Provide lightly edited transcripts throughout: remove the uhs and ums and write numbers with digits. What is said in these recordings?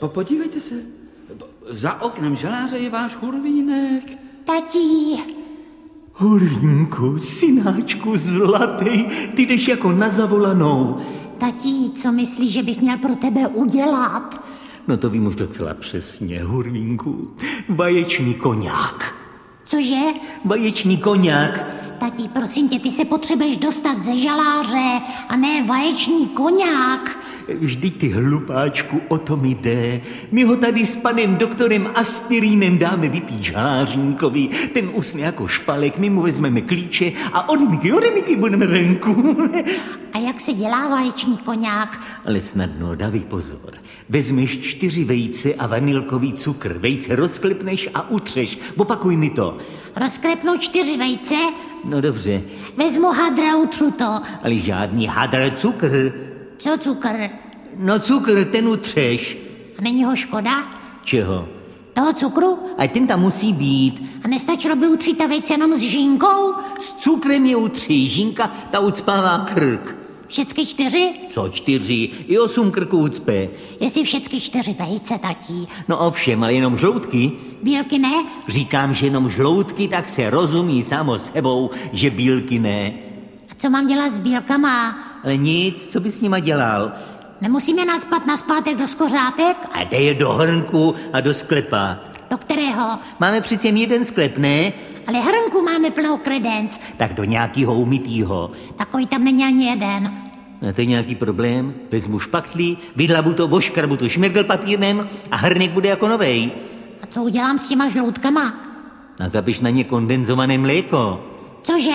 Podívejte se. Za oknem žaláře je váš Hurvínek. Tatí. Hurvínku, synáčku zlatý, ty jdeš jako na zavolanou. Tatí, co myslíš, že bych měl pro tebe udělat? No to vím už docela přesně, Hurvínku. Vaječný koňák. Cože? Vaječný koňák. Tatí, prosím tě, ty se potřebuješ dostat ze žaláře a ne vaječný koňák. Vždyť ty hlupáčku, o tom jde. My ho tady s panem doktorem Aspirínem dáme vypít žalářníkovi. Ten usne jako špalek, my mu vezmeme klíče a odemyky budeme venku. A jak se dělá vaječný koňák? Ale snadno, dávej pozor. Vezmeš 4 vejce a vanilkový cukr. Vejce rozklepneš a utřeš. Opakuj mi to. Rozklepnu 4 vejce? No dobře. Vezmu hadr a utřu to. Ale žádný hadr, cukr. Co cukr? No cukr, ten utřeš. A není ho škoda? Čeho? Toho cukru? A ten tam musí být. A nestačilo by utřít ta vejce jenom s žínkou? S cukrem je utří. Žínka, ta ucpává krk. Všecky 4? Co 4? I 8 krků ucpe. Jestli všecky 4 vejce, tatí. No ovšem, ale jenom žloutky. Bílky ne? Říkám, že jenom žloutky, tak se rozumí samo sebou, že bílky ne. A co mám dělat s bílkama? Ale nic, co bys s nima dělal? Nemusím je nacpat nazpátek do skořápek? A dej je do hrnku a do sklepa. Do kterého? Máme přece jen jeden sklep, ne? Ale hrnku máme plnou kredenc. Tak do nějakýho umytýho. Takový tam není ani jeden. A to je nějaký problém? Vezmu špachtli, vydlabu to, boškarbu to šmirgl papírnem a hrnek bude jako novej. A co udělám s těma žloutkama? Nakapíš na ně kondenzované mléko. Cože?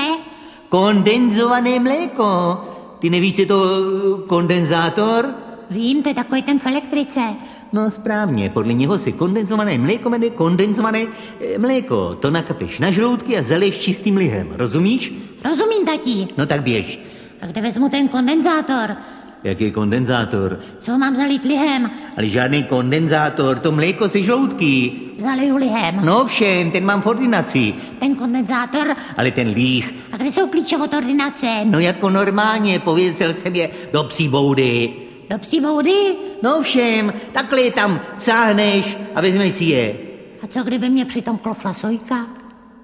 Kondenzované mléko. Ty nevíš, je to kondenzátor? Vím, to je takový ten v elektrice. No správně, podle něho se kondenzované mléko jmenuje kondenzované mléko. To nakapeš na žloutky a zaliješ čistým lihem, rozumíš? Rozumím, tatí. No tak běž. A kde vezmu ten kondenzátor? Jaký kondenzátor? Co ho mám zalít lihem? Ale žádný kondenzátor, to mléko se žloutky. Zaliju lihem. No všem, ten mám v ordinaci. Ten kondenzátor? Ale ten líh. A kde jsou klíče od ordinace? No jako normálně, pověsil jsem je do psí boudy. Do psí boudy? No všem, takhle je tam sáhneš a vezmeš si je. A co kdyby mě přitom klofla sojka?